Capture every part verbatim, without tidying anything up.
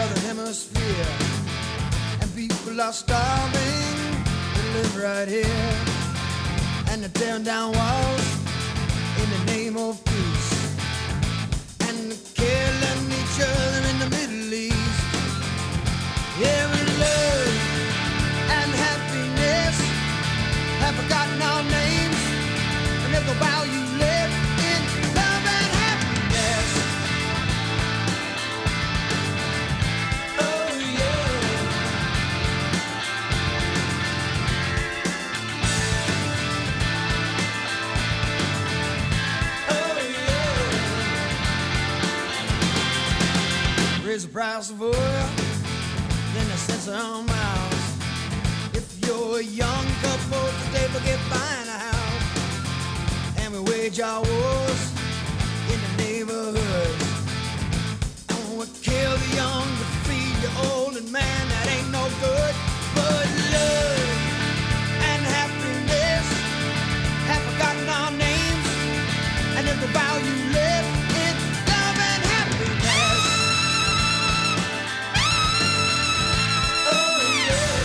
northern hemisphere, and people are starving to live right here, and they're tearing down walls in the name of peace, and they're killing each other in the Middle East. Yeah, but love and happiness have forgotten our names, and there's no value left in love and happiness. Oh yeah. Oh yeah. Raise the price of oil, then the censor on miles. If you're a young couple today, forget buying a house, and we wage our wars in the neighborhoods, and we kill the young to feed the old, and man, that ain't no good. But love and happiness have forgotten our names, and there's no value left in love and happiness. Oh yeah.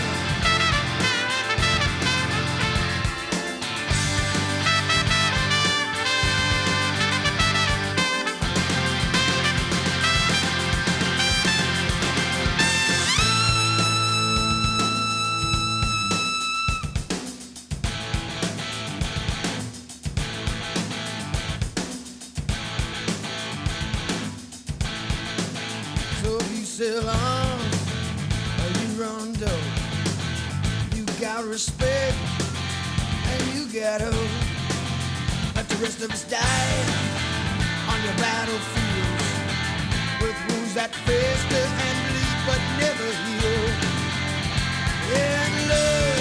So if you sell arms or you run dope, you got respect and you got hope. Let the rest of us die on your battlefields with wounds that fester and bleed but never heal. Yeah, and love